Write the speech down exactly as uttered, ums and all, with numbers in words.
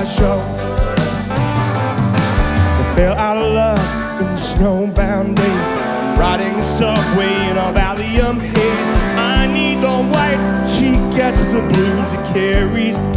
show. They fell out of love in the snowbound days, riding the subway in a Valium haze. I need the whites, she gets the blues. It carries